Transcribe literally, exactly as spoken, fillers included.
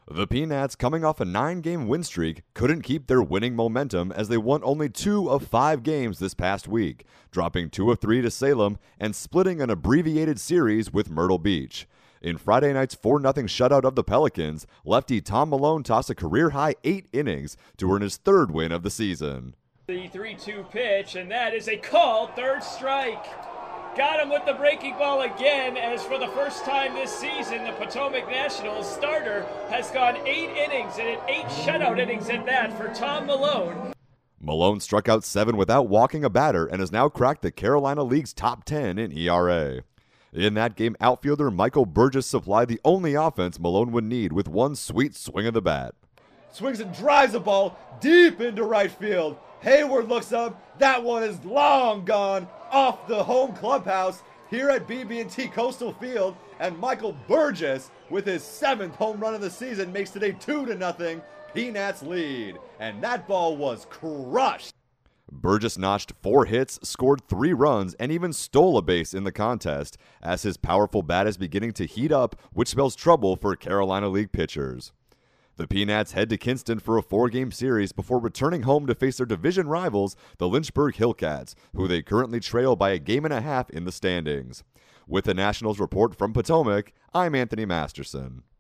The Peanuts, coming off a nine-game win streak, couldn't keep their winning momentum as they won only two of five games this past week, dropping two of three to Salem and splitting an abbreviated series with Myrtle Beach. In Friday night's four nothing shutout of the Pelicans, lefty Tom Malone tossed a career-high eight innings to earn his third win of the season. The three two pitch, and that is a called third strike. Got him with the breaking ball again, as for the first time this season, the Potomac Nationals starter has gone eight innings, and eight shutout innings at that for Tom Malone. Malone struck out seven without walking a batter and has now cracked the Carolina League's top ten in E R A. In that game, outfielder Michael Burgess supplied the only offense Malone would need with one sweet swing of the bat. Swings and drives the ball deep into right field. Hayward looks up. That one is long gone off the home clubhouse here at B B and T Coastal Field. And Michael Burgess, with his seventh home run of the season, makes today two to nothing. Peanuts lead. And that ball was crushed. Burgess notched four hits, scored three runs, and even stole a base in the contest, as his powerful bat is beginning to heat up, which spells trouble for Carolina League pitchers. The Peanuts head to Kinston for a four-game series before returning home to face their division rivals, the Lynchburg Hillcats, who they currently trail by a game and a half in the standings. With the Nationals report from Potomac, I'm Anthony Masterson.